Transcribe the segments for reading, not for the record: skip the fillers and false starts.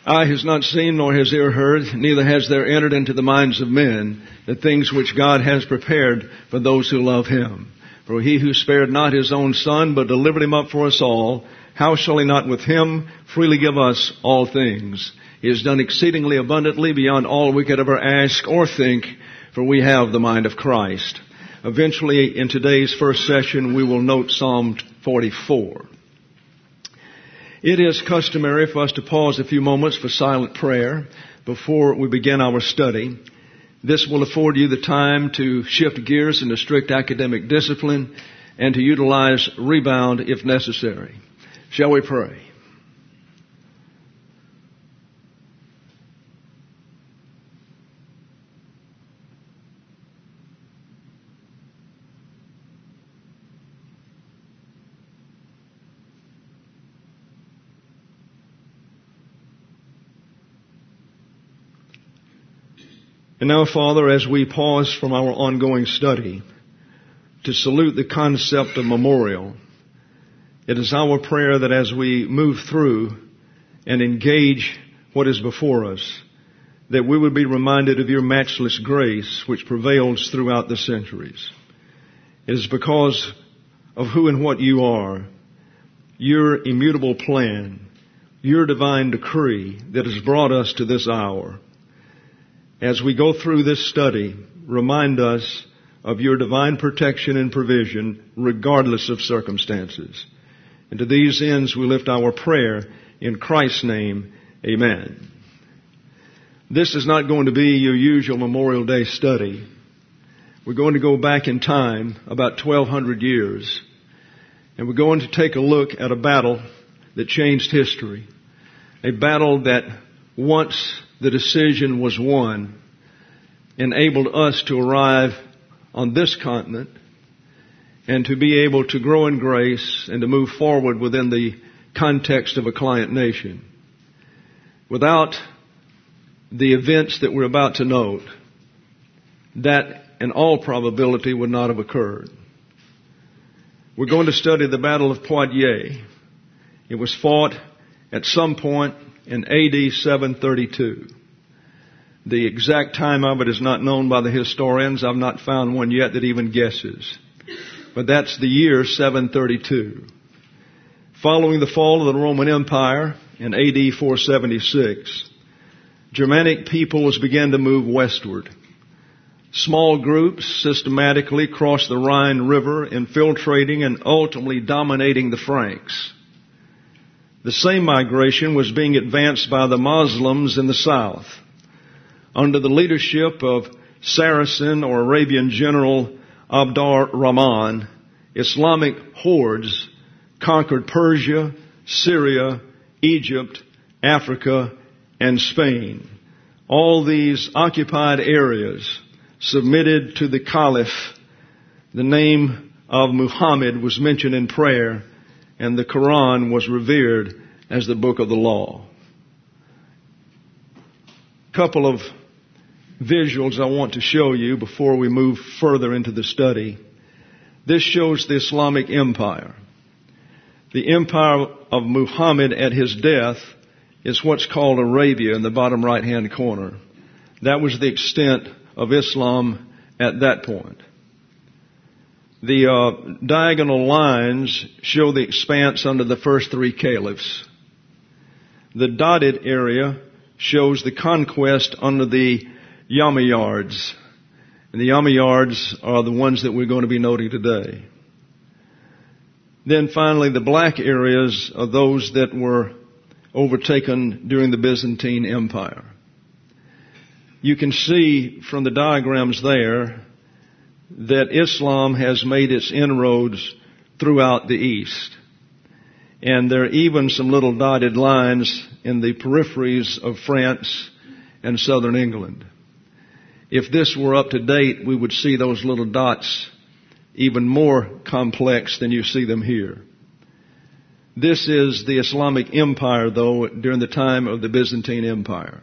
Eye has not seen, nor has ear heard, neither has there entered into the minds of men the things which God has prepared for those who love Him. For He who spared not His own Son, but delivered Him up for us all, how shall He not with Him freely give us all things? He has done exceedingly abundantly beyond all we could ever ask or think, for we have the mind of Christ. Eventually, in today's first session, we will note Psalm 44. It is customary for us to pause a few moments for silent prayer before we begin our study. This will afford you the time to shift gears into strict academic discipline and to utilize rebound if necessary. Shall we pray? And now, Father, as we pause from our ongoing study to salute the concept of memorial, it is our prayer that as we move through and engage what is before us, that we would be reminded of your matchless grace which prevails throughout the centuries. It is because of who and what you are, your immutable plan, your divine decree that has brought us to this hour. As we go through this study, remind us of your divine protection and provision regardless of circumstances. And to these ends we lift our prayer in Christ's name. Amen. This is not going to be your usual Memorial Day study. We're going to go back in time about 1,200 years, and we're going to take a look at a battle that changed history. A battle that once the decision was won, enabled us to arrive on this continent and to be able to grow in grace and to move forward within the context of a client nation. Without the events that we're about to note, that in all probability would not have occurred. We're going to study the Battle of Poitiers. It was fought at some point in AD 732. The exact time of it is not known by the historians. I've not found one yet that even guesses. But that's the year 732. Following the fall of the Roman Empire in AD 476, Germanic peoples began to move westward. Small groups systematically crossed the Rhine River, infiltrating and ultimately dominating the Franks. The same migration was being advanced by the Muslims in the south. Under the leadership of Saracen or Arabian general Abd ar-Rahman, Islamic hordes conquered Persia, Syria, Egypt, Africa, and Spain. All these occupied areas submitted to the Caliph. The name of Muhammad was mentioned in prayer, and the Quran was revered as the book of the law. Couple of visuals I want to show you before we move further into the study. This shows the Islamic Empire. The empire of Muhammad at his death is what's called Arabia in the bottom right-hand corner. That was the extent of Islam at that point. The diagonal lines show the expanse under the first three caliphs. The dotted area shows the conquest under the Umayyads. And the Umayyads are the ones that we're going to be noting today. Then finally, the black areas are those that were overtaken during the Byzantine Empire. You can see from the diagrams there that Islam has made its inroads throughout the East. And there are even some little dotted lines in the peripheries of France and southern England. If this were up to date, we would see those little dots even more complex than you see them here. This is the Islamic Empire, though, during the time of the Byzantine Empire.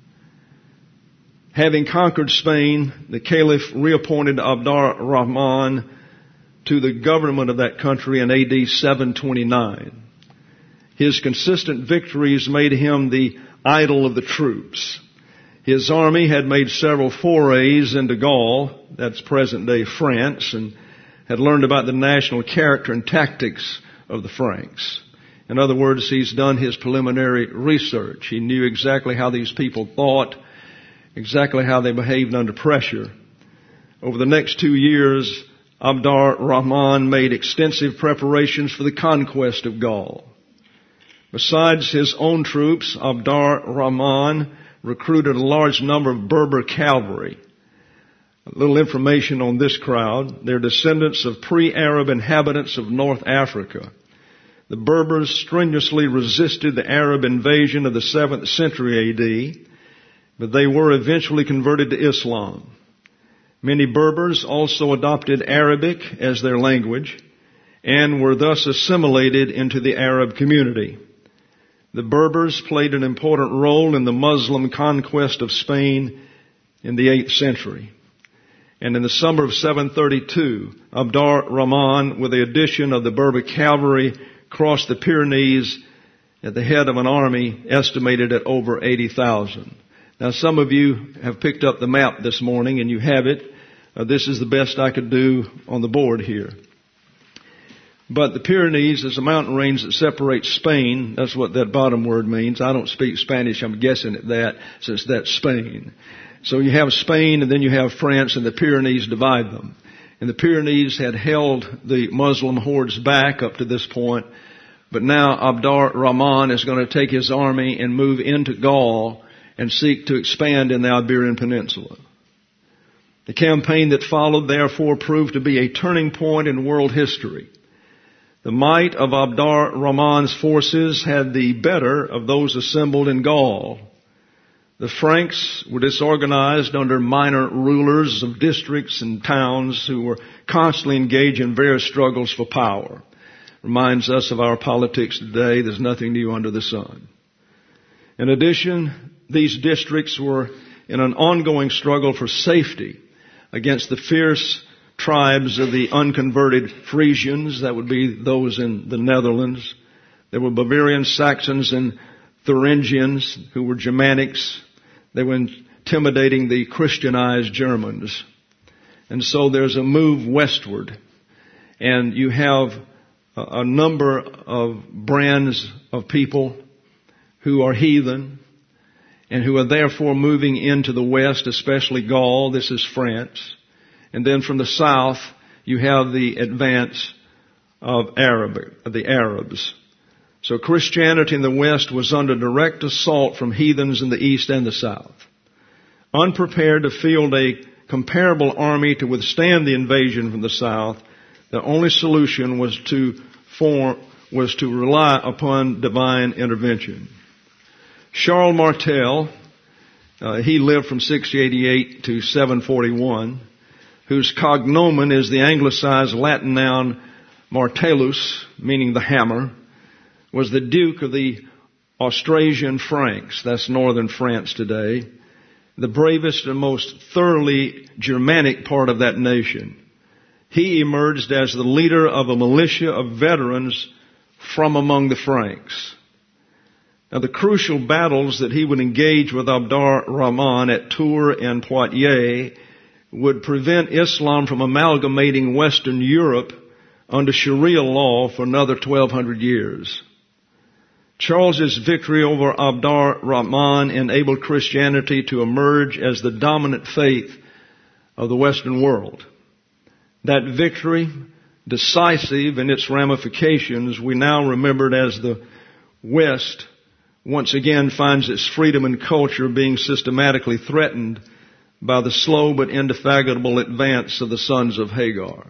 Having conquered Spain, the Caliph reappointed Abd ar-Rahman to the government of that country in AD 729. His consistent victories made him the idol of the troops. His army had made several forays into Gaul, that's present-day France, and had learned about the national character and tactics of the Franks. In other words, he's done his preliminary research. He knew exactly how these people thought, exactly how they behaved under pressure. Over the next 2 years, Abd ar-Rahman made extensive preparations for the conquest of Gaul. Besides his own troops, Abd ar-Rahman recruited a large number of Berber cavalry. A little information on this crowd. They're descendants of pre-Arab inhabitants of North Africa. The Berbers strenuously resisted the Arab invasion of the 7th century A.D., but they were eventually converted to Islam. Many Berbers also adopted Arabic as their language and were thus assimilated into the Arab community. The Berbers played an important role in the Muslim conquest of Spain in the 8th century. And in the summer of 732, Abd ar-Rahman, with the addition of the Berber cavalry, crossed the Pyrenees at the head of an army estimated at over 80,000. Now, some of you have picked up the map this morning, and you have it. This is the best I could do on the board here. But the Pyrenees is a mountain range that separates Spain. That's what that bottom word means. I don't speak Spanish. I'm guessing at that since that's Spain. So you have Spain and then you have France, and the Pyrenees divide them. And the Pyrenees had held the Muslim hordes back up to this point. But now Abd ar-Rahman is going to take his army and move into Gaul and seek to expand in the Iberian Peninsula. The campaign that followed, therefore, proved to be a turning point in world history. The might of Abd ar-Rahman's forces had the better of those assembled in Gaul. The Franks were disorganized under minor rulers of districts and towns who were constantly engaged in various struggles for power. Reminds us of our politics today. There's nothing new under the sun. In addition, these districts were in an ongoing struggle for safety against the fierce tribes of the unconverted Frisians, that would be those in the Netherlands. There were Bavarians, Saxons, and Thuringians, who were Germanics. They were intimidating the Christianized Germans. And so there's a move westward. And you have a number of brands of people who are heathen and who are therefore moving into the west, especially Gaul. This is France. And then from the south, you have the advance of the Arabs. So Christianity in the west was under direct assault from heathens in the east and the south. Unprepared to field a comparable army to withstand the invasion from the south, the only solution was to rely upon divine intervention. Charles Martel, he lived from 688 to 741, whose cognomen is the anglicized Latin noun Martellus, meaning the hammer, was the Duke of the Austrasian Franks, that's northern France today, the bravest and most thoroughly Germanic part of that nation. He emerged as the leader of a militia of veterans from among the Franks. Now, the crucial battles that he would engage with Abd ar-Rahman at Tours and Poitiers would prevent Islam from amalgamating Western Europe under Sharia law for another 1,200 years. Charles's victory over Abd ar-Rahman enabled Christianity to emerge as the dominant faith of the Western world. That victory, decisive in its ramifications, we now remembered as the West once again finds its freedom and culture being systematically threatened by the slow but indefatigable advance of the sons of Hagar.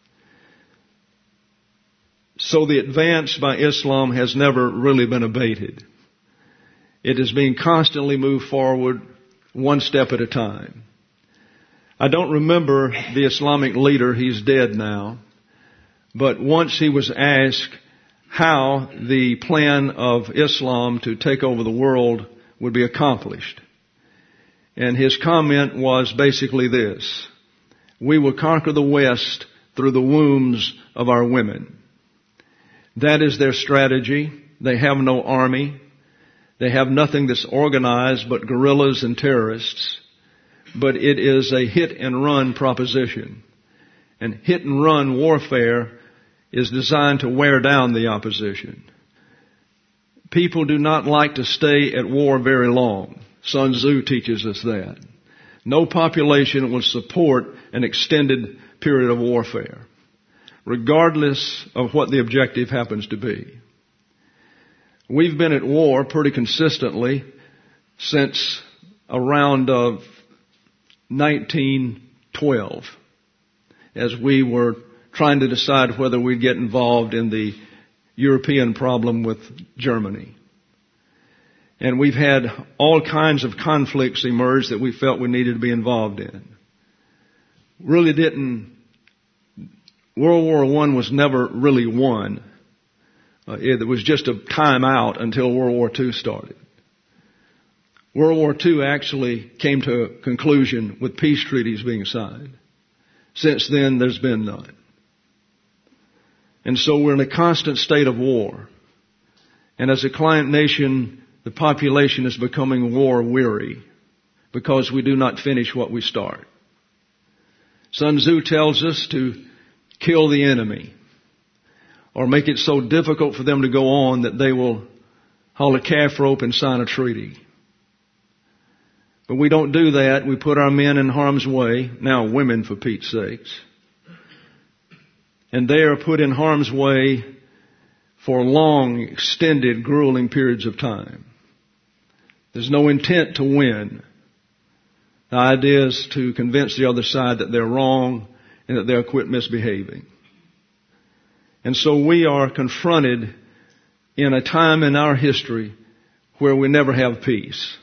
So the advance by Islam has never really been abated. It is being constantly moved forward one step at a time. I don't remember the Islamic leader, he's dead now, but once he was asked how the plan of Islam to take over the world would be accomplished. And his comment was basically this: we will conquer the West through the wombs of our women. That is their strategy. They have no army. They have nothing that's organized but guerrillas and terrorists. But it is a hit and run proposition. And hit and run warfare is designed to wear down the opposition. People do not like to stay at war very long. Sun Tzu teaches us that. No population will support an extended period of warfare, regardless of what the objective happens to be. We've been at war pretty consistently since around 1912, as we were trying to decide whether we'd get involved in the European problem with Germany. And we've had all kinds of conflicts emerge that we felt we needed to be involved in. World War I was never really won. It was just a time out until World War II started. World War II actually came to a conclusion with peace treaties being signed. Since then, there's been none. And so we're in a constant state of war. And as a client nation, the population is becoming war weary because we do not finish what we start. Sun Tzu tells us to kill the enemy or make it so difficult for them to go on that they will haul a calf rope and sign a treaty. But we don't do that. We put our men in harm's way, now women for Pete's sakes. And they are put in harm's way for long, extended, grueling periods of time. There's no intent to win. The idea is to convince the other side that they're wrong and that they'll quit misbehaving. And so we are confronted in a time in our history where we never have peace.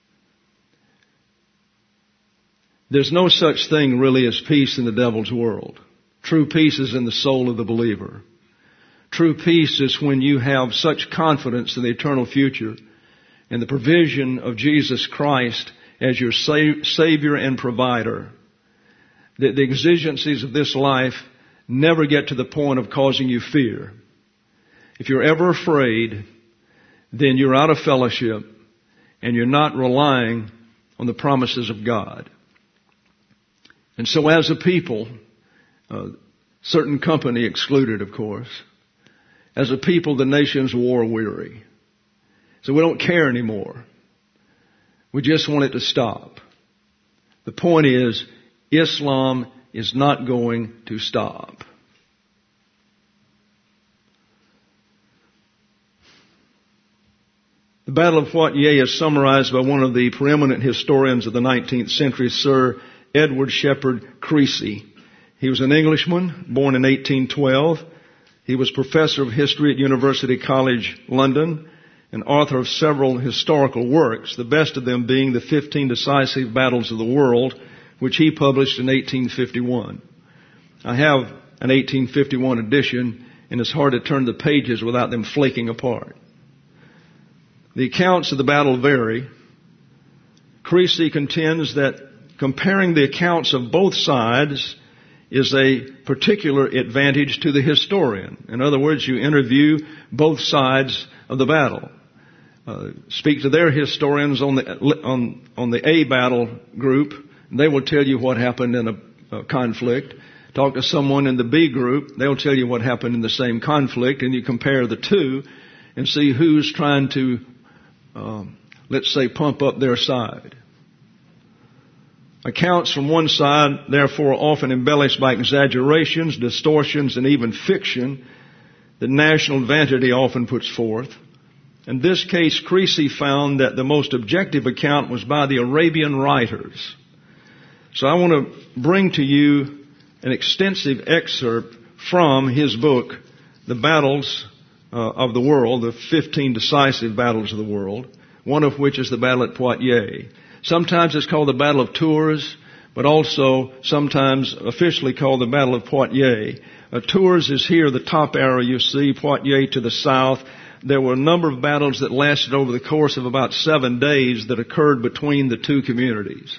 There's no such thing really as peace in the devil's world. True peace is in the soul of the believer. True peace is when you have such confidence in the eternal future and the provision of Jesus Christ as your Savior and provider, that the exigencies of this life never get to the point of causing you fear. If you're ever afraid, then you're out of fellowship and you're not relying on the promises of God. And so as a people, certain company excluded, of course, as a people, the nation's war weary. So we don't care anymore. We just want it to stop. The point is, Islam is not going to stop. The Battle of Poitiers is summarized by one of the preeminent historians of the 19th century, Sir Edward Shepherd Creasy. He was an Englishman, born in 1812. He was professor of history at University College London and author of several historical works, the best of them being the 15 Decisive Battles of the World, which he published in 1851. I have an 1851 edition, and it's hard to turn the pages without them flaking apart. The accounts of the battle vary. Creasy contends that comparing the accounts of both sides is a particular advantage to the historian. In other words, you interview both sides of the battle. Speak to their historians on the A battle group, and they will tell you what happened in a conflict. Talk to someone in the B group, they'll tell you what happened in the same conflict, and you compare the two and see who's trying to, let's say, pump up their side. Accounts from one side, therefore, are often embellished by exaggerations, distortions, and even fiction that national vanity often puts forth. In this case, Creasy found that the most objective account was by the Arabian writers. So I want to bring to you an extensive excerpt from his book, The Battles of the World, the 15 Decisive Battles of the World, one of which is the Battle at Poitiers. Sometimes it's called the Battle of Tours, but also sometimes officially called the Battle of Poitiers. Tours is here, the top arrow you see, Poitiers to the south. There were a number of battles that lasted over the course of about 7 days that occurred between the two communities.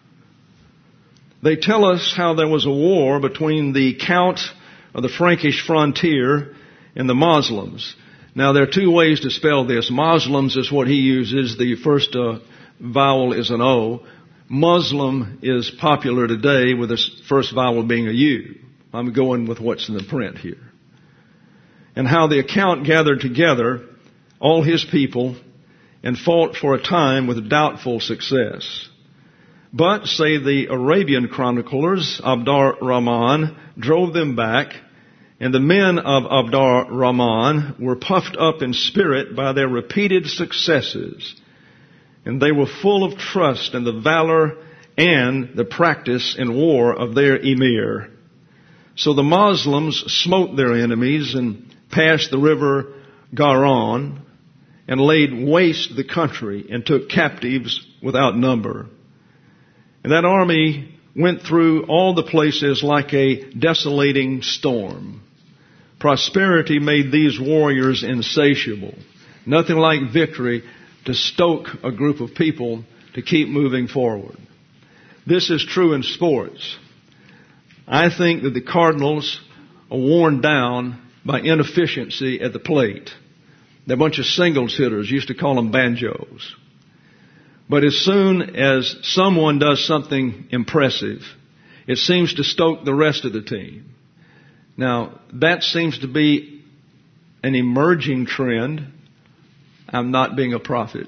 They tell us how there was a war between the Count of the Frankish frontier and the Muslims. Now, there are two ways to spell this. Muslims is what he uses. The first vowel is an O. Muslim is popular today with the first vowel being a U. I'm going with what's in the print here. And how the account gathered together all his people and fought for a time with doubtful success. But, say the Arabian chroniclers, Abd ar-Rahman drove them back, and the men of Abd ar-Rahman were puffed up in spirit by their repeated successes, and they were full of trust in the valor and the practice in war of their emir. So the Muslims smote their enemies and passed the river Garon and laid waste the country and took captives without number. And that army went through all the places like a desolating storm. Prosperity made these warriors insatiable. Nothing like victory to stoke a group of people to keep moving forward. This is true in sports. I think that the Cardinals are worn down by inefficiency at the plate. They're a bunch of singles hitters. Used to call them banjos. But as soon as someone does something impressive, it seems to stoke the rest of the team. Now, that seems to be an emerging trend. I'm not being a prophet.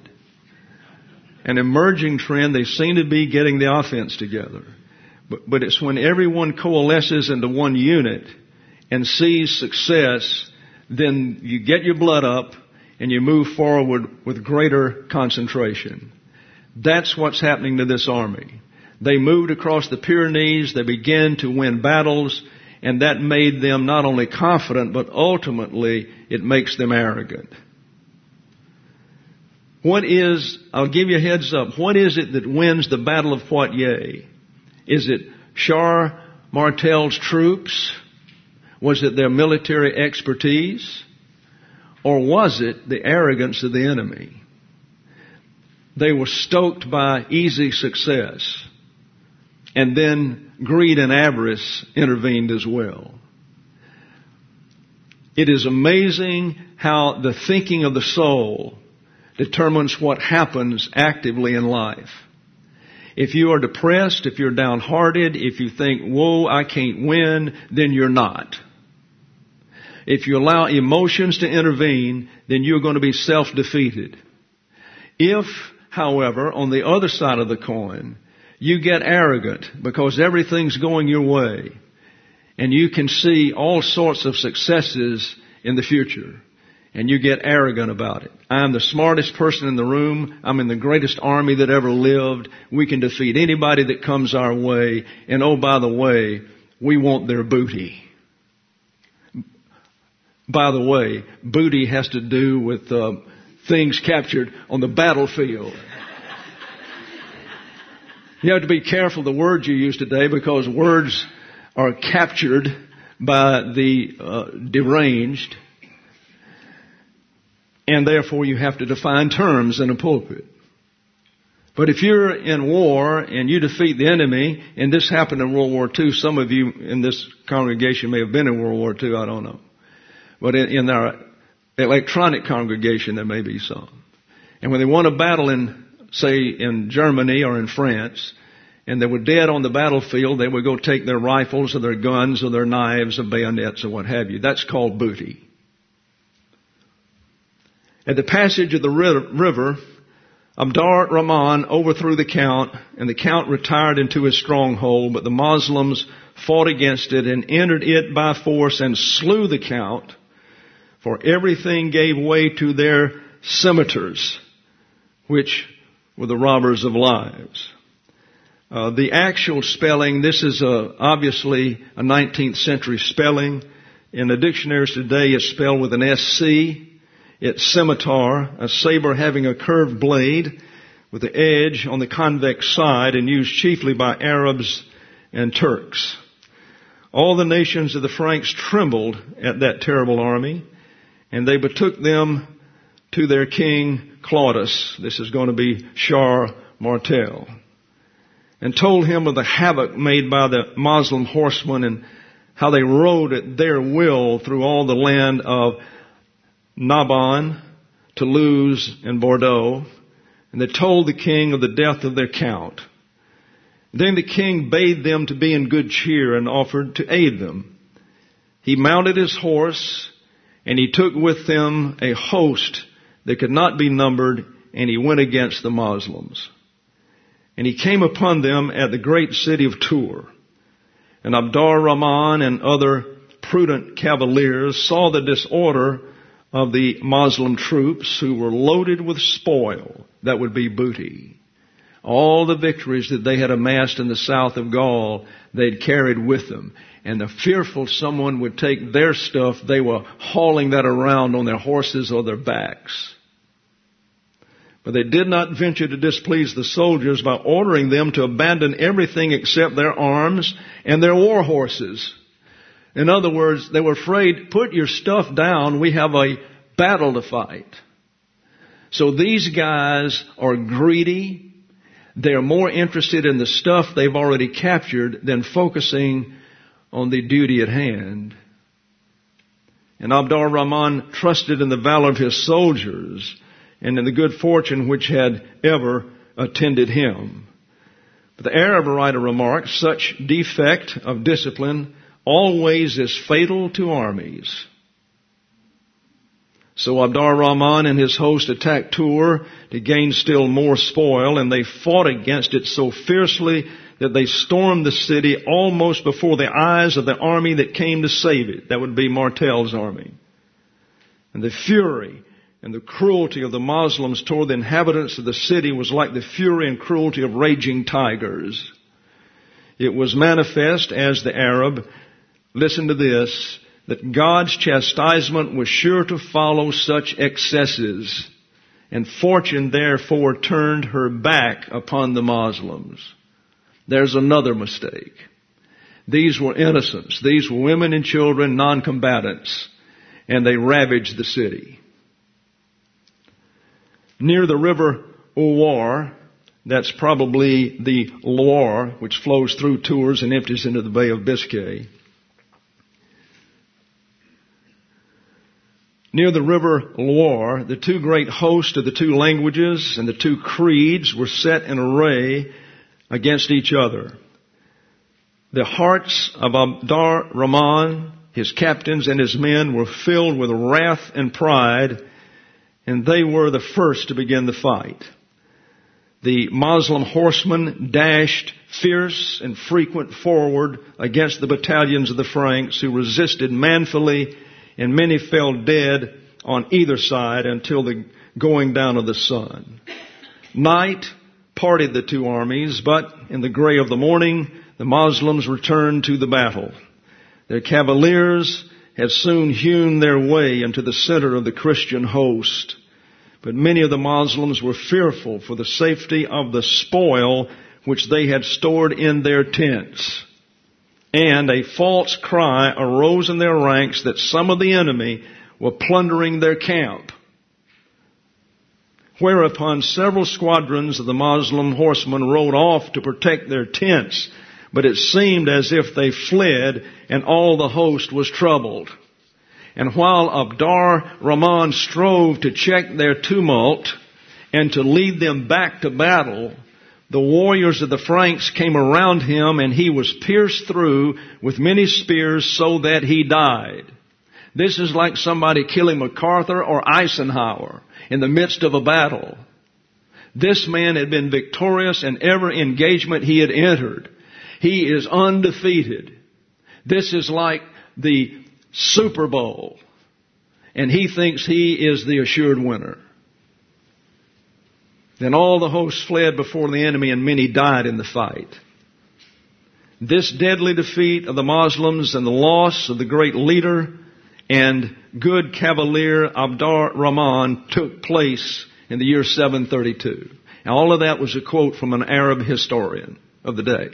An emerging trend, they seem to be getting the offense together. But it's when everyone coalesces into one unit and sees success, then you get your blood up and you move forward with greater concentration. That's what's happening to this army. They moved across the Pyrenees, they began to win battles, and that made them not only confident, but ultimately it makes them arrogant. I'll give you a heads up, what is it that wins the Battle of Poitiers? Is it Charles Martel's troops? Was it their military expertise? Or was it the arrogance of the enemy? They were stoked by easy success. And then greed and avarice intervened as well. It is amazing how the thinking of the soul determines what happens actively in life. If you are depressed, if you're downhearted, if you think, whoa, I can't win, then you're not. If you allow emotions to intervene, then you're going to be self-defeated. If, however, on the other side of the coin, you get arrogant because everything's going your way, and you can see all sorts of successes in the future, and you get arrogant about it. I'm the smartest person in the room. I'm in the greatest army that ever lived. We can defeat anybody that comes our way. And oh, by the way, we want their booty. By the way, booty has to do with things captured on the battlefield. You have to be careful the words you use today, because words are captured by the deranged. And therefore you have to define terms in a pulpit. But if you're in war and you defeat the enemy, and this happened in World War II, some of you in this congregation may have been in World War II, I don't know. But in our electronic congregation there may be some. And when they won a battle in Germany or in France, and they were dead on the battlefield, they would go take their rifles or their guns or their knives or bayonets or what have you. That's called booty. At the passage of the river, Abd ar-Rahman overthrew the count, and the count retired into his stronghold, but the Muslims fought against it and entered it by force and slew the count, for everything gave way to their scimitars, which were the robbers of lives. The actual spelling, this is obviously a 19th century spelling. In the dictionaries today, it's spelled with an SC. It's scimitar, a saber having a curved blade with the edge on the convex side, and used chiefly by Arabs and Turks. All the nations of the Franks trembled at that terrible army, and they betook them to their king Claudius. This is going to be Charles Martel. And told him of the havoc made by the Muslim horsemen and how they rode at their will through all the land of Nabon, Toulouse, and Bordeaux, and they told the king of the death of their count. Then the king bade them to be in good cheer and offered to aid them. He mounted his horse, and he took with him a host that could not be numbered, and he went against the Muslims. And he came upon them at the great city of Tours. And Abdar Rahman and other prudent cavaliers saw the disorder of the Muslim troops, who were loaded with spoil, that would be booty. All the victories that they had amassed in the south of Gaul, they'd carried with them. And the fearful someone would take their stuff, they were hauling that around on their horses or their backs. But they did not venture to displease the soldiers by ordering them to abandon everything except their arms and their war horses. In other words, they were afraid, put your stuff down, we have a battle to fight. So these guys are greedy. They're more interested in the stuff they've already captured than focusing on the duty at hand. And Abdar Rahman trusted in the valor of his soldiers and in the good fortune which had ever attended him. But the Arab writer remarks, such defect of discipline always is fatal to armies. So Abdar Rahman and his host attacked Tours to gain still more spoil, and they fought against it so fiercely that they stormed the city almost before the eyes of the army that came to save it. That would be Martel's army. And the fury and the cruelty of the Muslims toward the inhabitants of the city was like the fury and cruelty of raging tigers. It was manifest as the Arab, listen to this, that God's chastisement was sure to follow such excesses, and fortune therefore turned her back upon the Muslims. There's another mistake. These were innocents. These were women and children, non-combatants, and they ravaged the city. Near the river Loire, that's probably the Loire, which flows through Tours and empties into the Bay of Biscay. Near the river Loire, the two great hosts of the two languages and the two creeds were set in array against each other. The hearts of Abdar Rahman, his captains and his men, were filled with wrath and pride, and they were the first to begin the fight. The Muslim horsemen dashed fierce and frequent forward against the battalions of the Franks, who resisted manfully, and many fell dead on either side until the going down of the sun. Night parted the two armies, but in the gray of the morning, the Muslims returned to the battle. Their cavaliers had soon hewn their way into the center of the Christian host. But many of the Muslims were fearful for the safety of the spoil which they had stored in their tents. And a false cry arose in their ranks that some of the enemy were plundering their camp. Whereupon several squadrons of the Muslim horsemen rode off to protect their tents, but it seemed as if they fled, and all the host was troubled. And while Abdar Rahman strove to check their tumult and to lead them back to battle, the warriors of the Franks came around him, and he was pierced through with many spears so that he died. This is like somebody killing MacArthur or Eisenhower in the midst of a battle. This man had been victorious in every engagement he had entered. He is undefeated. This is like the Super Bowl, and he thinks he is the assured winner. Then all the hosts fled before the enemy, and many died in the fight. This deadly defeat of the Muslims and the loss of the great leader and good cavalier Abdar Rahman took place in the year 732. Now, all of that was a quote from an Arab historian of the day.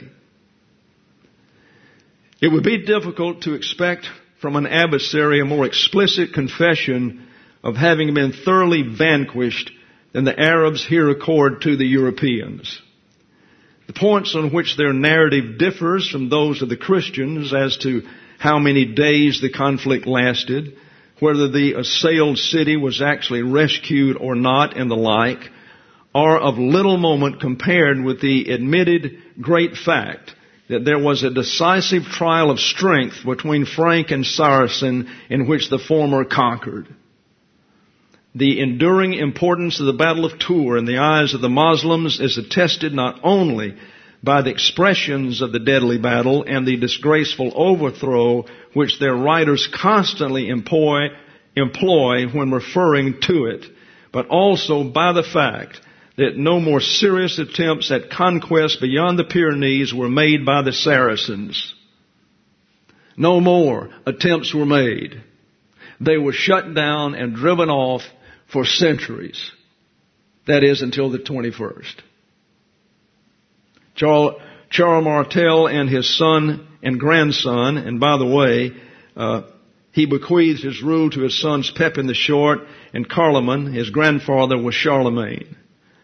It would be difficult to expect from an adversary a more explicit confession of having been thoroughly vanquished than the Arabs here accord to the Europeans. The points on which their narrative differs from those of the Christians as to how many days the conflict lasted, whether the assailed city was actually rescued or not and the like, are of little moment compared with the admitted great fact that there was a decisive trial of strength between Frank and Saracen in which the former conquered. The enduring importance of the Battle of Tours in the eyes of the Muslims is attested not only by the expressions of the deadly battle and the disgraceful overthrow which their writers constantly employ when referring to it, but also by the fact that no more serious attempts at conquest beyond the Pyrenees were made by the Saracens. No more attempts were made. They were shut down and driven off for centuries. That is, until the 21st. Charles Martel and his son and grandson, and by the way, he bequeathed his rule to his sons Pepin the Short and Carloman. His grandfather was Charlemagne.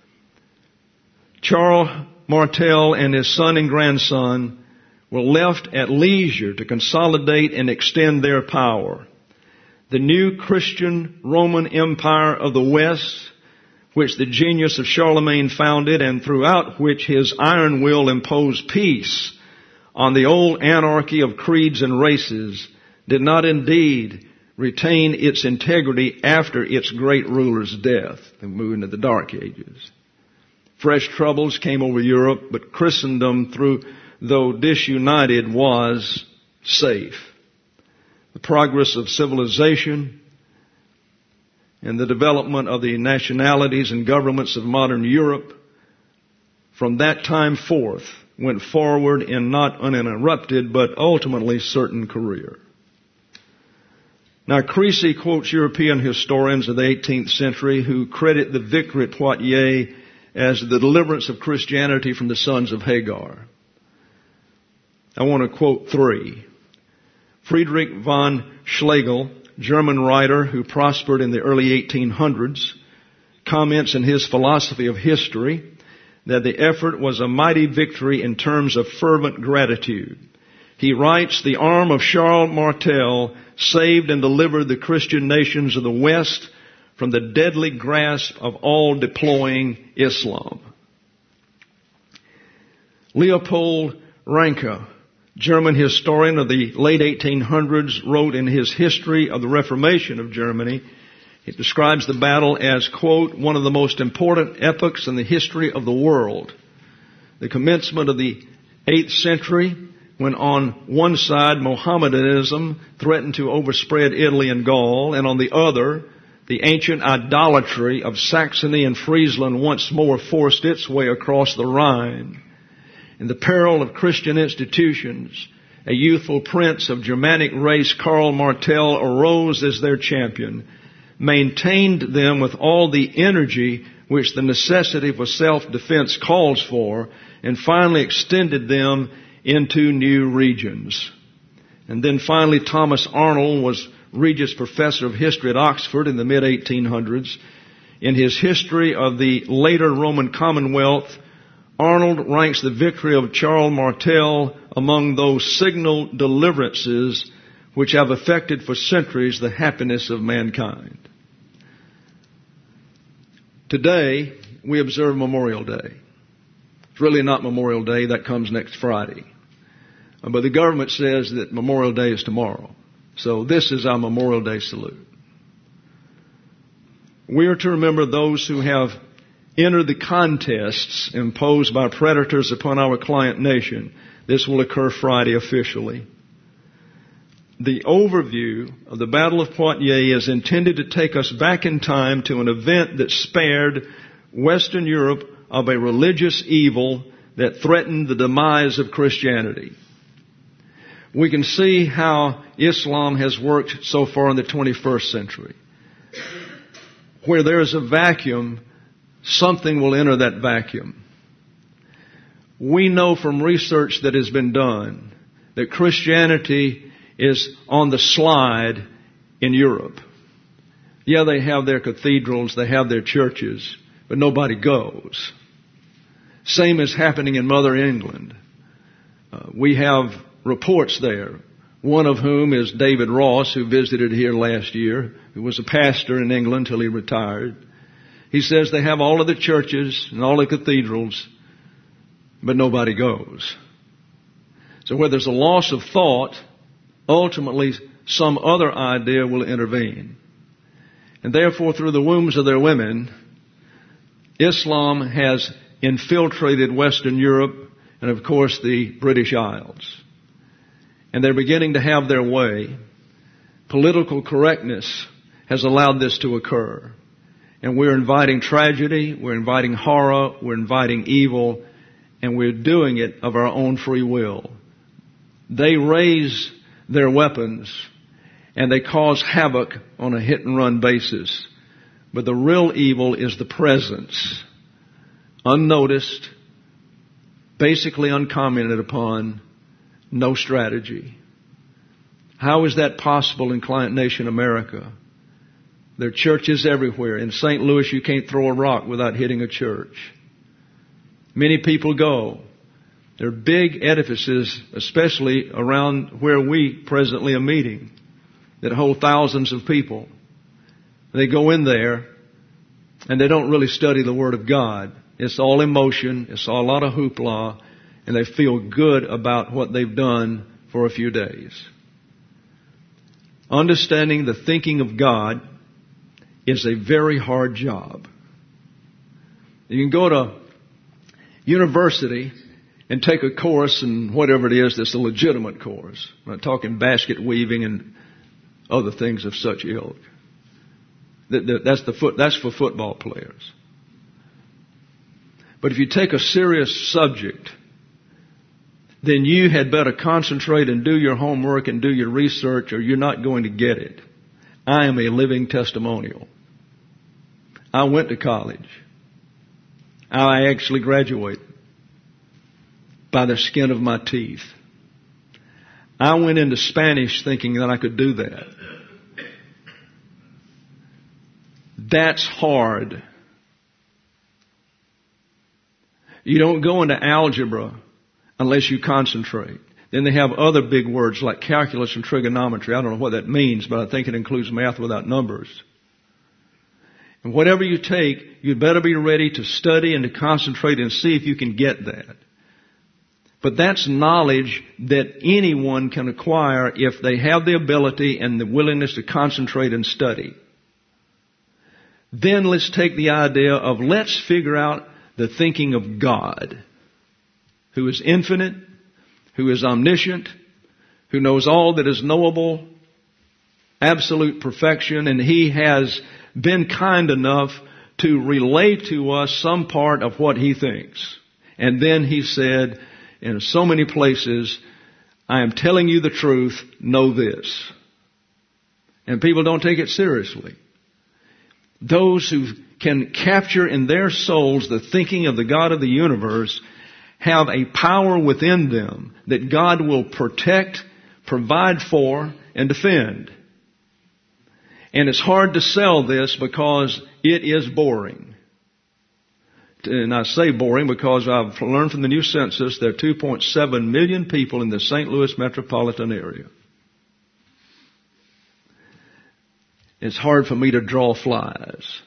Charles Martel and his son and grandson were left at leisure to consolidate and extend their power. The new Christian Roman Empire of the West, which the genius of Charlemagne founded and throughout which his iron will imposed peace on the old anarchy of creeds and races, did not indeed retain its integrity after its great ruler's death. They moved into the Dark Ages. Fresh troubles came over Europe, but Christendom, though disunited, was safe. The progress of civilization and the development of the nationalities and governments of modern Europe from that time forth went forward in not uninterrupted but ultimately certain career. Now, Creasy quotes European historians of the 18th century who credit the victory at Poitiers as the deliverance of Christianity from the sons of Hagar. I want to quote three. Friedrich von Schlegel, German writer who prospered in the early 1800s, comments in his philosophy of history that the effort was a mighty victory in terms of fervent gratitude. He writes, the arm of Charles Martel saved and delivered the Christian nations of the West from the deadly grasp of all deploying Islam. Leopold Ranke, German historian of the late 1800s, wrote in his History of the Reformation of Germany, he describes the battle as, quote, one of the most important epochs in the history of the world. The commencement of the 8th century, when on one side Mohammedanism threatened to overspread Italy and Gaul, and on the other, the ancient idolatry of Saxony and Friesland once more forced its way across the Rhine. In the peril of Christian institutions, a youthful prince of Germanic race, Karl Martel, arose as their champion, maintained them with all the energy which the necessity for self-defense calls for, and finally extended them into new regions. And then finally, Thomas Arnold was Regius Professor of History at Oxford in the mid-1800s. In his History of the Later Roman Commonwealth, Arnold ranks the victory of Charles Martel among those signal deliverances which have affected for centuries the happiness of mankind. Today, we observe Memorial Day. It's really not Memorial Day. That comes next Friday. But the government says that Memorial Day is tomorrow. So this is our Memorial Day salute. We are to remember those who have entered the contests imposed by predators upon our client nation. This will occur Friday officially. The overview of the Battle of Poitiers is intended to take us back in time to an event that spared Western Europe of a religious evil that threatened the demise of Christianity. We can see how Islam has worked so far in the 21st century. Where there is a vacuum, something will enter that vacuum. We know from research that has been done that Christianity is on the slide in Europe. Yeah, they have their cathedrals, they have their churches, but nobody goes. Same is happening in Mother England. We have reports there one of whom is David Ross, who visited here last year, who was a pastor in England till he retired. He says they have all of the churches and all the cathedrals, but nobody goes. So where there's a loss of thought, ultimately some other idea will intervene. And therefore, through the wombs of their women, Islam has infiltrated Western Europe and, of course, the British Isles. And they're beginning to have their way. Political correctness has allowed this to occur. And we're inviting tragedy, we're inviting horror, we're inviting evil, and we're doing it of our own free will. They raise their weapons and they cause havoc on a hit-and-run basis. But the real evil is the presence, unnoticed, basically uncommented upon, no strategy. How is that possible in Client Nation America? There are churches everywhere. In St. Louis, you can't throw a rock without hitting a church. Many people go. There are big edifices, especially around where we presently are meeting, that hold thousands of people. They go in there and they don't really study the Word of God. It's all emotion. It's all a lot of hoopla. And they feel good about what they've done for a few days. Understanding the thinking of God is a very hard job. You can go to university and take a course and whatever it is that's a legitimate course. I'm not talking basket weaving and other things of such ilk. That's for football players. But if you take a serious subject, then you had better concentrate and do your homework and do your research, or you're not going to get it. I am a living testimonial. I went to college. I actually graduated by the skin of my teeth. I went into Spanish thinking that I could do that. That's hard. You don't go into algebra unless you concentrate. Then they have other big words like calculus and trigonometry. I don't know what that means, but I think it includes math without numbers. And whatever you take, you'd better be ready to study and to concentrate and see if you can get that. But that's knowledge that anyone can acquire if they have the ability and the willingness to concentrate and study. Then let's take the idea of let's figure out the thinking of God, who is infinite, who is omniscient, who knows all that is knowable, absolute perfection, and He has been kind enough to relay to us some part of what He thinks. And then He said in so many places, I am telling you the truth, know this. And people don't take it seriously. Those who can capture in their souls the thinking of the God of the universe have a power within them that God will protect, provide for, and defend. And it's hard to sell this because it is boring. And I say boring because I've learned from the new census there are 2.7 million people in the St. Louis metropolitan area. It's hard for me to draw flies.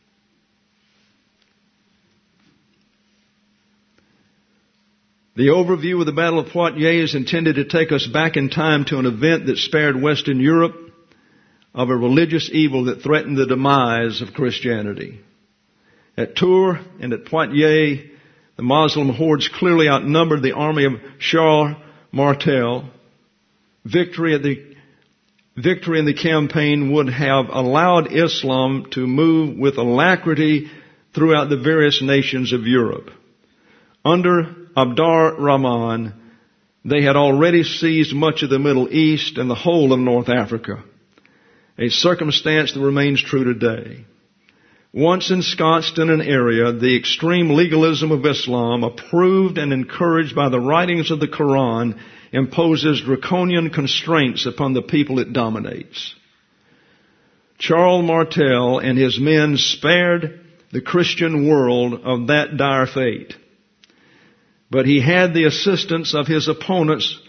The overview of the Battle of Poitiers is intended to take us back in time to an event that spared Western Europe of a religious evil that threatened the demise of Christianity. At Tours and at Poitiers, the Muslim hordes clearly outnumbered the army of Charles Martel. Victory in the campaign would have allowed Islam to move with alacrity throughout the various nations of Europe. Under Abdar Rahman, they had already seized much of the Middle East and the whole of North Africa, a circumstance that remains true today. Once ensconced in an area, the extreme legalism of Islam, approved and encouraged by the writings of the Quran, imposes draconian constraints upon the people it dominates. Charles Martel and his men spared the Christian world of that dire fate. But he had the assistance of his opponents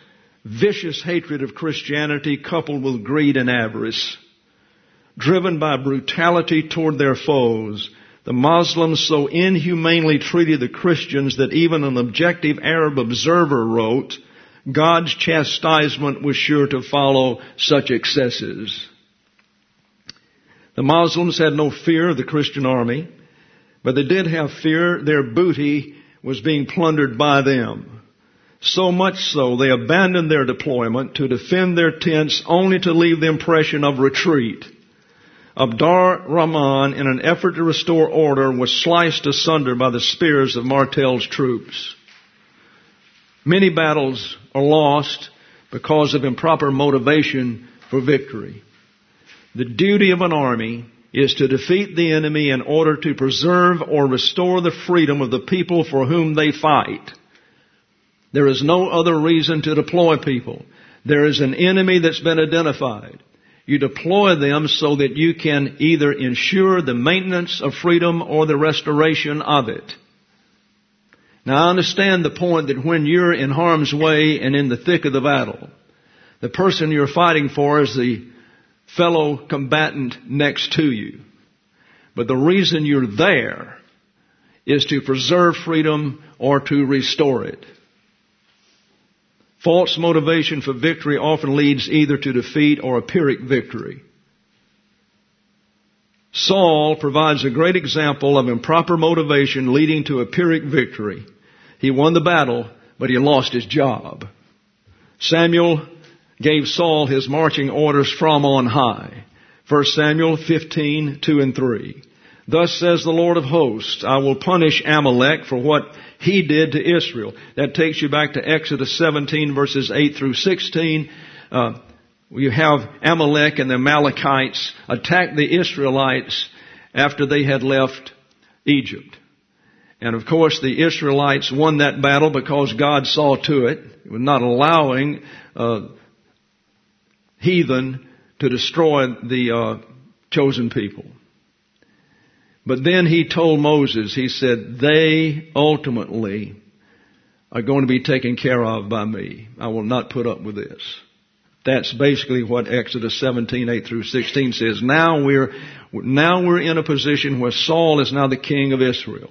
vicious hatred of Christianity coupled with greed and avarice. Driven by brutality toward their foes, the Muslims so inhumanely treated the Christians that even an objective Arab observer wrote, God's chastisement was sure to follow such excesses. The Muslims had no fear of the Christian army, but they did have fear their booty was being plundered by them. So much so, they abandoned their deployment to defend their tents only to leave the impression of retreat. Abdar Rahman, in an effort to restore order, was sliced asunder by the spears of Martel's troops. Many battles are lost because of improper motivation for victory. The duty of an army is to defeat the enemy in order to preserve or restore the freedom of the people for whom they fight. There is no other reason to deploy people. There is an enemy that's been identified. You deploy them so that you can either ensure the maintenance of freedom or the restoration of it. Now, I understand the point that when you're in harm's way and in the thick of the battle, the person you're fighting for is the fellow combatant next to you. But the reason you're there is to preserve freedom or to restore it. False motivation for victory often leads either to defeat or a Pyrrhic victory. Saul provides a great example of improper motivation leading to a Pyrrhic victory. He won the battle, but he lost his job. Samuel gave Saul his marching orders from on high. 1 Samuel 15:2-3. Thus says the Lord of hosts, I will punish Amalek for what he did to Israel. That takes you back to Exodus 17 verses 8-16. You have Amalek and the Amalekites attack the Israelites after they had left Egypt. And of course the Israelites won that battle because God saw to it. He was not allowing heathen to destroy the chosen people. But then he told Moses, he said, they ultimately are going to be taken care of by me. I will not put up with this. That's basically what Exodus 17:8-16 says. Now we're in a position where Saul is now the king of Israel.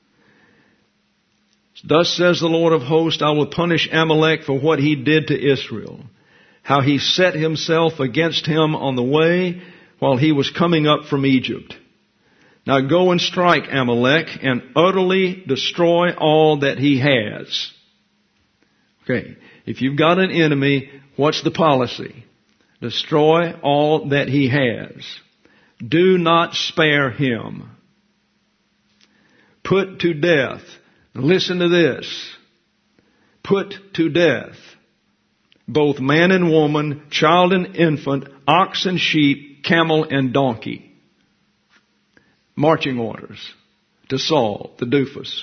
Thus says the Lord of hosts, I will punish Amalek for what he did to Israel. How he set himself against him on the way while he was coming up from Egypt. Now go and strike Amalek and utterly destroy all that he has. Okay, if you've got an enemy, what's the policy? Destroy all that he has. Do not spare him. Put to death. Listen to this. Put to death both man and woman, child and infant, ox and sheep, camel and donkey. Marching orders to Saul, the doofus.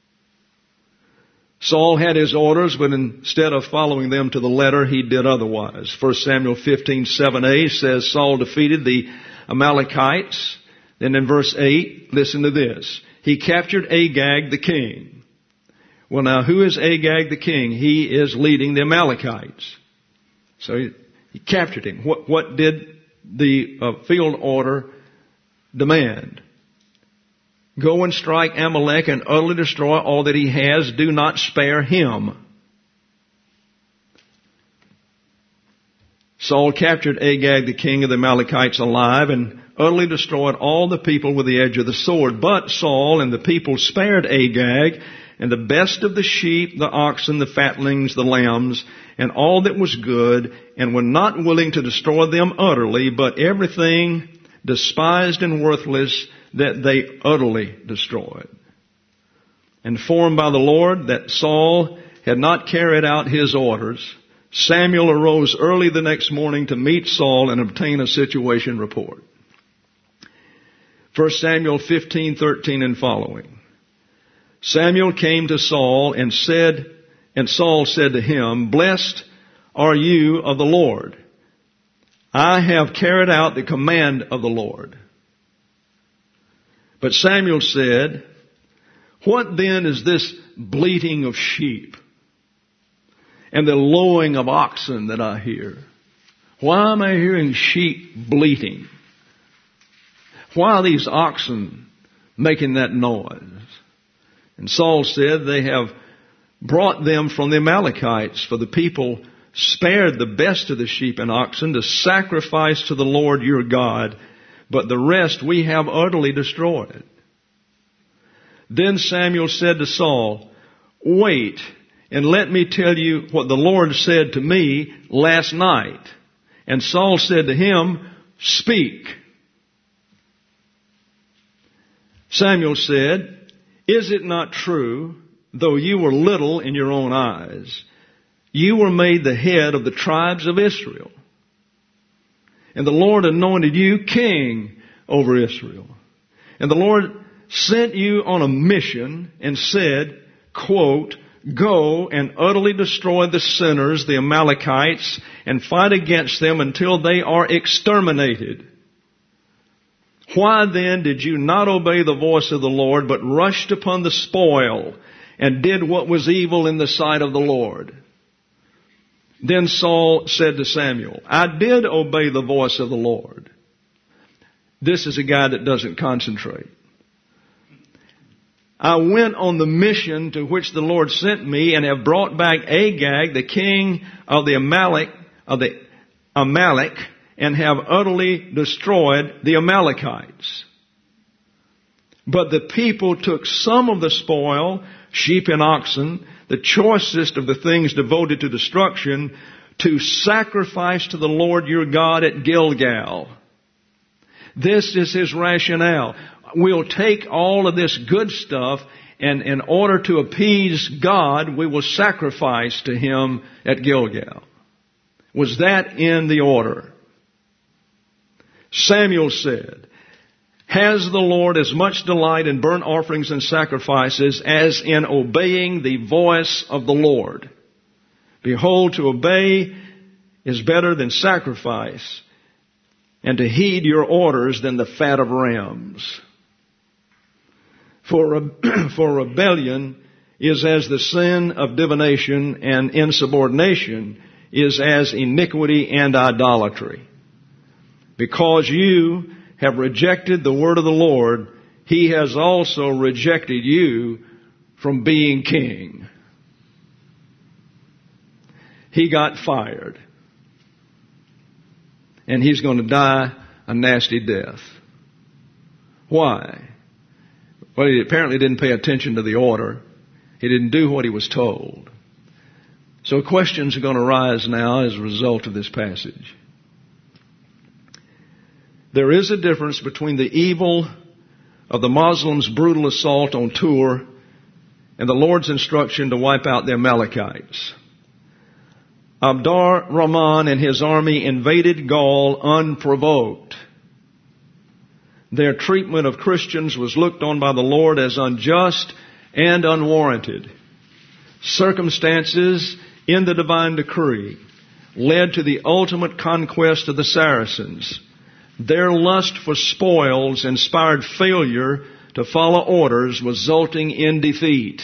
Saul had his orders, but instead of following them to the letter, he did otherwise. 1 Samuel 15:7a says Saul defeated the Amalekites. Then in verse 8, listen to this. He captured Agag the king. Well, now, who is Agag the king? He is leading the Amalekites. So he captured him. What did the field order demand? Go and strike Amalek and utterly destroy all that he has. Do not spare him. Saul captured Agag, the king of the Amalekites, alive and utterly destroyed all the people with the edge of the sword. But Saul and the people spared Agag and the best of the sheep, the oxen, the fatlings, the lambs, and all that was good, and were not willing to destroy them utterly, but everything despised and worthless that they utterly destroyed. Informed by the Lord that Saul had not carried out his orders, Samuel arose early the next morning to meet Saul and obtain a situation report. 1 Samuel 15:13 and following. Samuel came to Saul and Saul said to him, Blessed are you of the Lord. I have carried out the command of the Lord. But Samuel said, What then is this bleating of sheep and the lowing of oxen that I hear? Why am I hearing sheep bleating? Why are these oxen making that noise? And Saul said, they have brought them from the Amalekites, for the people spared the best of the sheep and oxen to sacrifice to the Lord your God, but the rest we have utterly destroyed. Then Samuel said to Saul, wait, and let me tell you what the Lord said to me last night. And Saul said to him, speak. Samuel said, is it not true, though you were little in your own eyes, you were made the head of the tribes of Israel? And the Lord anointed you king over Israel. And the Lord sent you on a mission and said, quote, go and utterly destroy the sinners, the Amalekites, and fight against them until they are exterminated. Why then did you not obey the voice of the Lord, but rushed upon the spoil and did what was evil in the sight of the Lord? Then Saul said to Samuel, I did obey the voice of the Lord. This is a guy that doesn't concentrate. I went on the mission to which the Lord sent me and have brought back Agag, the king of the Amalek, and have utterly destroyed the Amalekites. But the people took some of the spoil, sheep and oxen, the choicest of the things devoted to destruction, to sacrifice to the Lord your God at Gilgal. This is his rationale. We'll take all of this good stuff, and in order to appease God, we will sacrifice to him at Gilgal. Was that in the order? Samuel said, has the Lord as much delight in burnt offerings and sacrifices as in obeying the voice of the Lord? Behold, to obey is better than sacrifice, and to heed your orders than the fat of rams. For rebellion is as the sin of divination, and insubordination is as iniquity and idolatry. Because you have rejected the word of the Lord, he has also rejected you from being king. He got fired. And he's going to die a nasty death. Why? Well, he apparently didn't pay attention to the order. He didn't do what he was told. So questions are going to arise now as a result of this passage. There is a difference between the evil of the Muslims' brutal assault on Tur and the Lord's instruction to wipe out the Amalekites. Abdar Rahman and his army invaded Gaul unprovoked. Their treatment of Christians was looked on by the Lord as unjust and unwarranted. Circumstances in the divine decree led to the ultimate conquest of the Saracens. Their lust for spoils inspired failure to follow orders, resulting in defeat.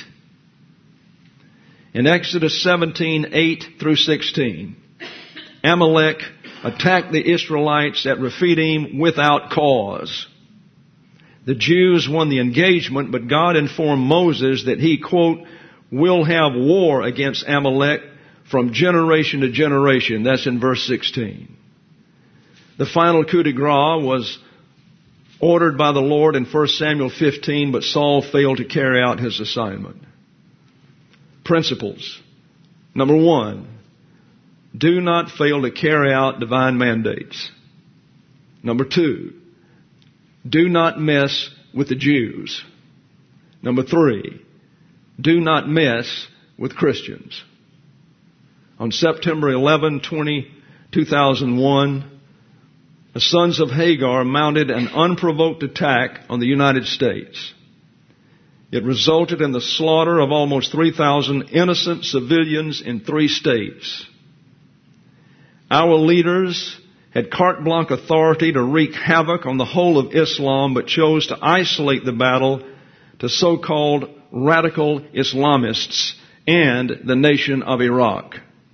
In Exodus 17:8 through 16, Amalek attacked the Israelites at Rephidim without cause. The Jews won the engagement, but God informed Moses that he, quote, will have war against Amalek from generation to generation. That's in verse 16. The final coup de grace was ordered by the Lord in 1 Samuel 15, but Saul failed to carry out his assignment. Principles. Number one, do not fail to carry out divine mandates. Number two, do not mess with the Jews. Number three, do not mess with Christians. On September 11, 2001, the sons of Hagar mounted an unprovoked attack on the United States. It resulted in the slaughter of almost 3,000 innocent civilians in 3 states. Our leaders had carte blanche authority to wreak havoc on the whole of Islam, but chose to isolate the battle to so-called radical Islamists and the nation of Iraq.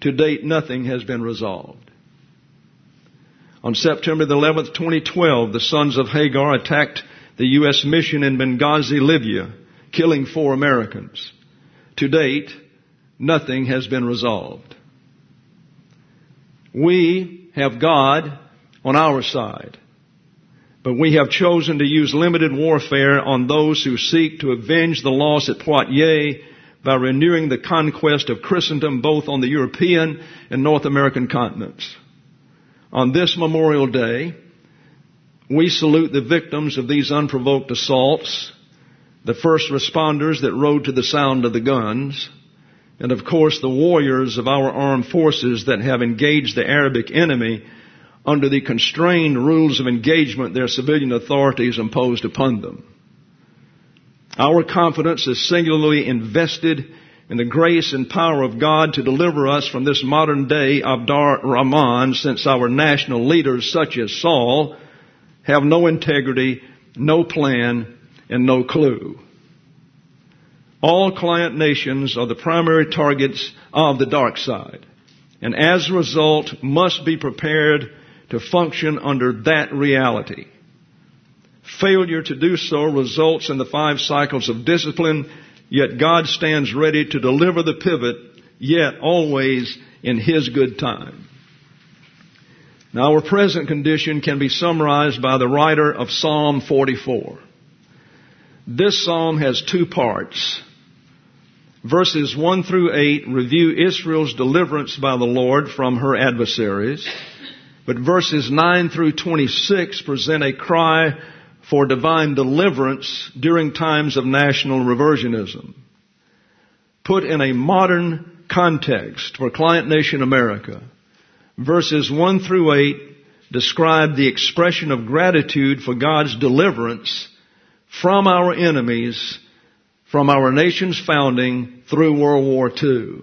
To date, nothing has been resolved. On September the 11th, 2012, the sons of Hagar attacked the U.S. mission in Benghazi, Libya, killing 4 Americans. To date, nothing has been resolved. We have God on our side, but we have chosen to use limited warfare on those who seek to avenge the loss at Poitiers by renewing the conquest of Christendom both on the European and North American continents. On this Memorial Day, we salute the victims of these unprovoked assaults, the first responders that rode to the sound of the guns, and of course the warriors of our armed forces that have engaged the Arabic enemy under the constrained rules of engagement their civilian authorities imposed upon them. Our confidence is singularly invested in the grace and power of God to deliver us from this modern day Abdar Rahman, since our national leaders such as Saul have no integrity, no plan, and no clue. All client nations are the primary targets of the dark side, and as a result must be prepared to function under that reality. Failure to do so results in the 5 cycles of discipline, yet God stands ready to deliver the pivot, yet always in His good time. Now, our present condition can be summarized by the writer of Psalm 44. This psalm has 2 parts. Verses 1 through 8 review Israel's deliverance by the Lord from her adversaries, but verses 9 through 26 present a cry for divine deliverance during times of national reversionism. Put in a modern context for client nation America, verses 1 through 8 describe the expression of gratitude for God's deliverance from our enemies from our nation's founding through World War II.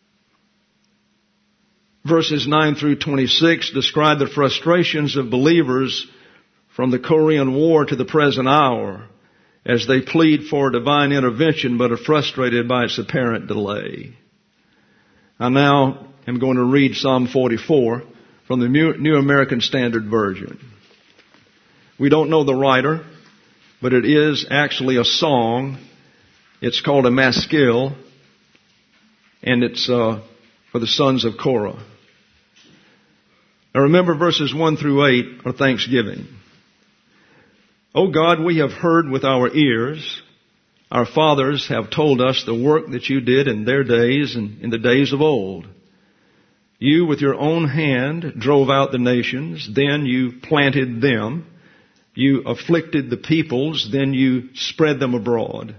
Verses 9 through 26 describe the frustrations of believers from the Korean War to the present hour as they plead for divine intervention but are frustrated by its apparent delay. I now am going to read Psalm 44 from the New American Standard Version. We don't know the writer, but it is actually a song. It's called a maskil, and it's for the sons of Korah. Now remember, verses 1 through 8 are thanksgiving. O God, we have heard with our ears. Our fathers have told us the work that you did in their days and in the days of old. You with your own hand drove out the nations, then you planted them. You afflicted the peoples, then you spread them abroad.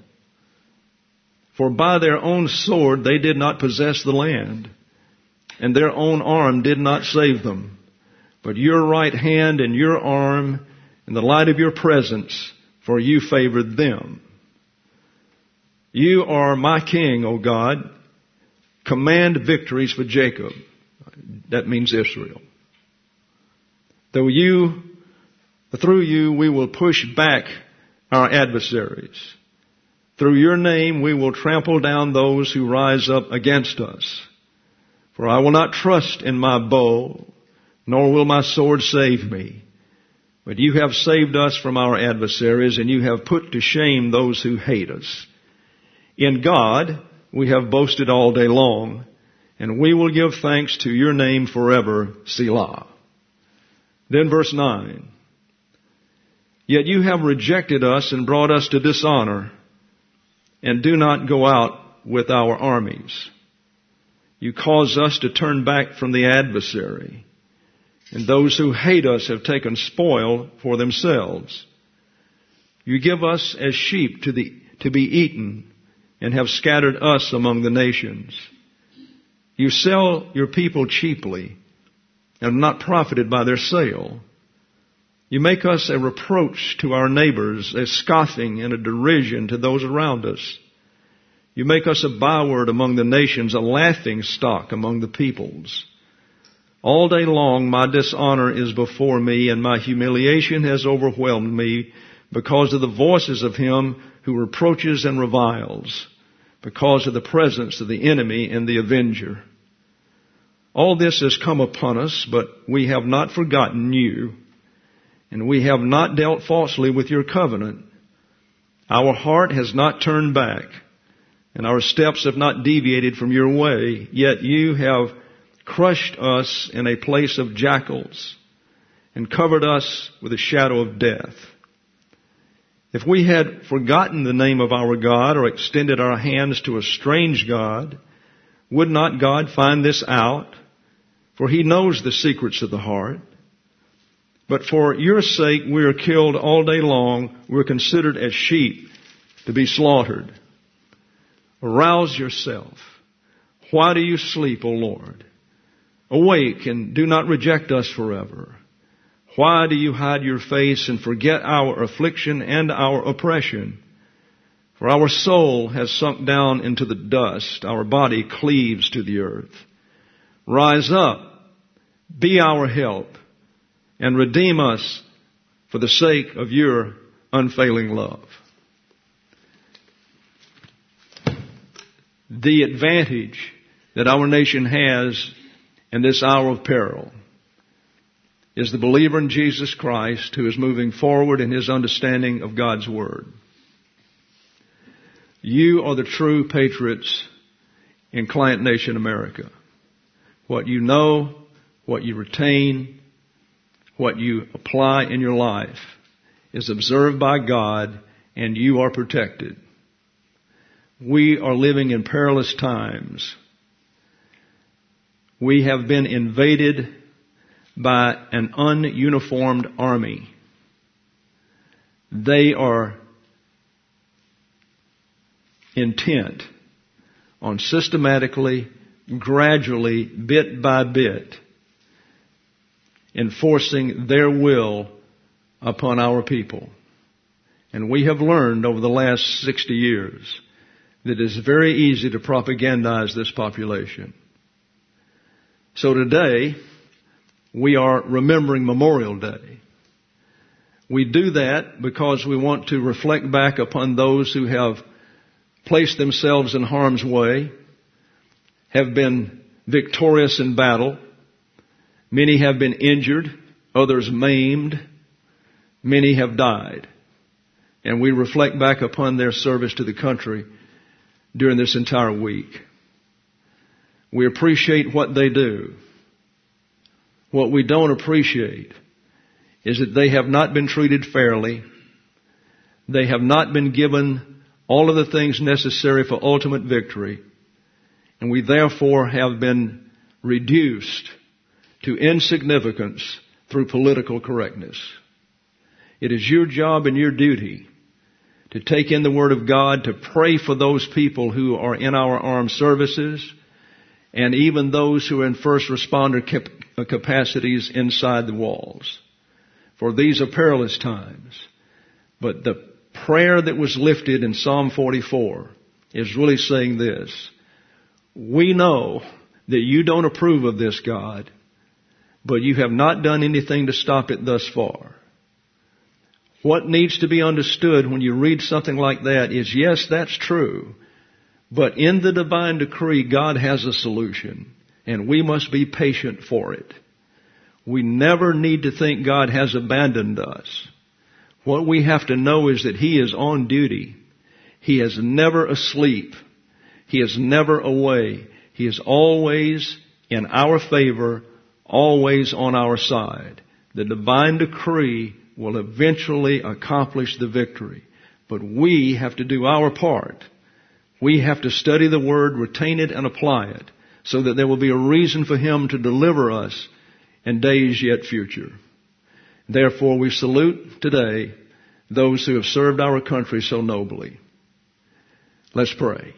For by their own sword they did not possess the land, and their own arm did not save them. But your right hand and your arm in the light of your presence, for you favored them. You are my king, O God. Command victories for Jacob. That means Israel. Through you we will push back our adversaries. Through your name we will trample down those who rise up against us. For I will not trust in my bow, nor will my sword save me. But you have saved us from our adversaries, and you have put to shame those who hate us. In God we have boasted all day long, and we will give thanks to your name forever, Selah. Then verse 9. Yet you have rejected us and brought us to dishonor, and do not go out with our armies. You cause us to turn back from the adversary, and those who hate us have taken spoil for themselves. You give us as sheep to be eaten, and have scattered us among the nations. You sell your people cheaply, and are not profited by their sale. You make us a reproach to our neighbors, a scoffing and a derision to those around us. You make us a byword among the nations, a laughing stock among the peoples. All day long my dishonor is before me, and my humiliation has overwhelmed me because of the voices of him who reproaches and reviles, because of the presence of the enemy and the avenger. All this has come upon us, but we have not forgotten you, and we have not dealt falsely with your covenant. Our heart has not turned back, and our steps have not deviated from your way, yet you have crushed us in a place of jackals and covered us with a shadow of death. If we had forgotten the name of our God or extended our hands to a strange God, would not God find this out? For he knows the secrets of the heart. But for your sake we are killed all day long. We're considered as sheep to be slaughtered. Arouse yourself. Why do you sleep, O Lord? Awake and do not reject us forever. Why do you hide your face and forget our affliction and our oppression? For our soul has sunk down into the dust. Our body cleaves to the earth. Rise up, be our help, and redeem us for the sake of your unfailing love. The advantage that our nation has in this hour of peril is the believer in Jesus Christ who is moving forward in his understanding of God's Word. You are the true patriots in Client Nation America. What you know, what you retain, what you apply in your life is observed by God, and you are protected. We are living in perilous times. We have been invaded by an ununiformed army. They are intent on systematically, gradually, bit by bit, enforcing their will upon our people. And we have learned over the last 60 years that it is very easy to propagandize this population. So today, we are remembering Memorial Day. We do that because we want to reflect back upon those who have placed themselves in harm's way, have been victorious in battle. Many have been injured, others maimed, many have died. And we reflect back upon their service to the country during this entire week. We appreciate what they do. What we don't appreciate is that they have not been treated fairly. They have not been given all of the things necessary for ultimate victory. And we therefore have been reduced to insignificance through political correctness. It is your job and your duty to take in the Word of God, to pray for those people who are in our armed services, and even those who are in first responder capacities inside the walls. For these are perilous times. But the prayer that was lifted in Psalm 44 is really saying this: we know that you don't approve of this, God, but you have not done anything to stop it thus far. What needs to be understood when you read something like that is, yes, that's true, but in the divine decree, God has a solution, and we must be patient for it. We never need to think God has abandoned us. What we have to know is that He is on duty. He is never asleep. He is never away. He is always in our favor, always on our side. The divine decree will eventually accomplish the victory. But we have to do our part. We have to study the Word, retain it, and apply it, so that there will be a reason for Him to deliver us in days yet future. Therefore, we salute today those who have served our country so nobly. Let's pray.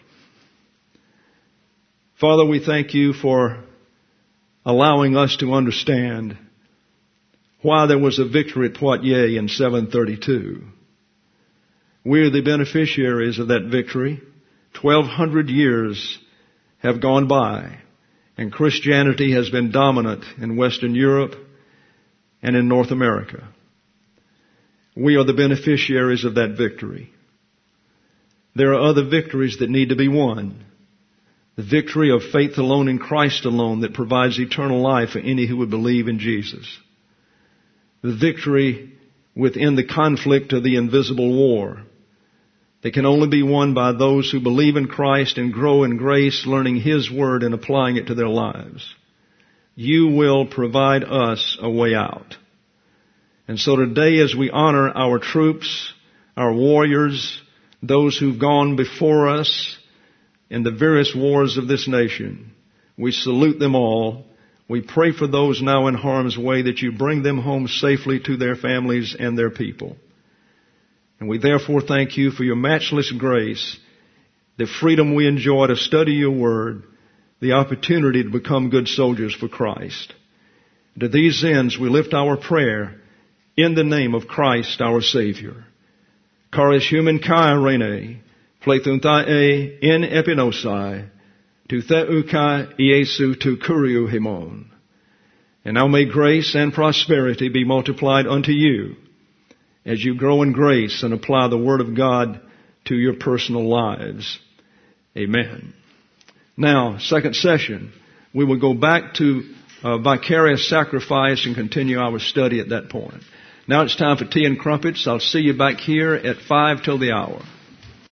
Father, we thank you for allowing us to understand why there was a victory at Poitiers in 732. We are the beneficiaries of that victory. 1,200 years have gone by, and Christianity has been dominant in Western Europe and in North America. We are the beneficiaries of that victory. There are other victories that need to be won, The victory of faith alone in Christ alone that provides eternal life for any who would believe in Jesus. The victory within the conflict of the invisible war that can only be won by those who believe in Christ and grow in grace, learning His Word and applying it to their lives. You will provide us a way out. And so today, as we honor our troops, our warriors, those who've gone before us in the various wars of this nation, we salute them all. We pray for those now in harm's way that you bring them home safely to their families and their people. And we therefore thank you for your matchless grace, the freedom we enjoy to study your word, the opportunity to become good soldiers for Christ. To these ends, we lift our prayer in the name of Christ our Savior. Charis human kai rene, plethuntae in epinosai, tu theukai Iesu tu kuriu himon. And now may grace and prosperity be multiplied unto you as you grow in grace and apply the Word of God to your personal lives. Amen. Now, second session, we will go back to vicarious sacrifice and continue our study at that point. Now it's time for tea and crumpets. I'll see you back here at 5 till the hour.